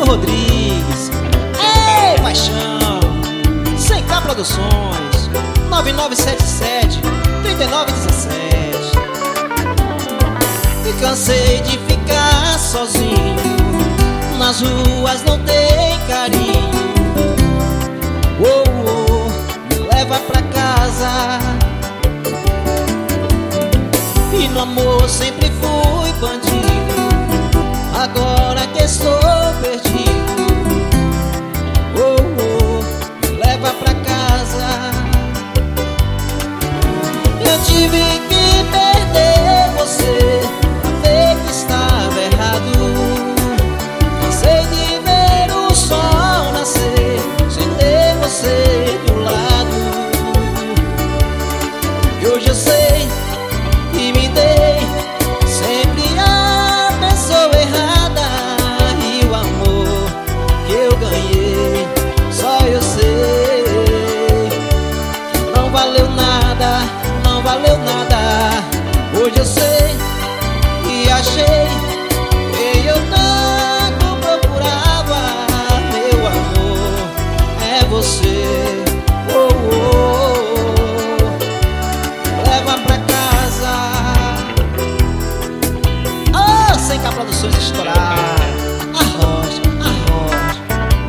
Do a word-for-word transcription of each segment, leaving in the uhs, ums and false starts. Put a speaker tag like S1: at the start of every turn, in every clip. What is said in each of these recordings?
S1: Rodrigues. Ei, paixão! cem K Produções. Nove nove sete sete, três nove um sete. Me cansei de ficar sozinho, nas ruas não tem carinho. Oh, oh, me leva pra casa. E no amor sempre fui bandido, agora que estou perdido. Oh, oh, me leva pra casa. Eu tive que perder você pra ver que estava errado. Cansei de ver o sol nascer sem ter você do lado. E hoje eu sei e me dei sempre a pessoa errada. E o amor que eu ganhei, só eu sei que não valeu nada, não valeu nada. Hoje eu sei e achei que eu tanto procurava. Meu amor, é você. Oh, oh, oh. Leva pra casa. Oh, cem K Produções estourar. Arrocha, arrocha.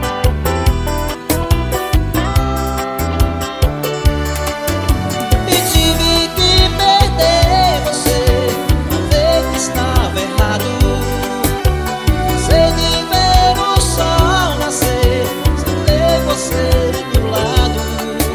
S1: E tive que perder você pra ver que estava errado. Cansei de ver o sol nascer sem ter você do lado.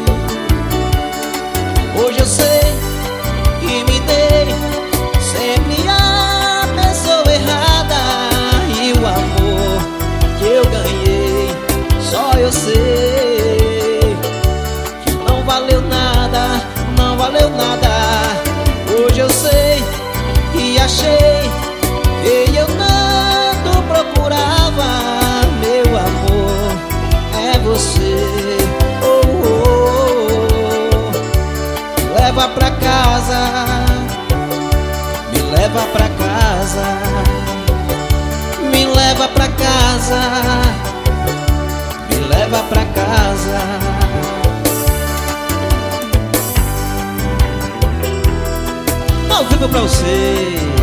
S1: Hoje eu sei que me dei sempre a pessoa errada. E o amor que eu ganhei, só eu sei que não valeu nada, não valeu nada. Hoje eu sei e achei que eu tanto procurava. Meu amor, é você. Oh, oh, oh. Me leva pra casa, me leva pra casa, me leva pra casa, me leva pra casa. Ao vivo pra você.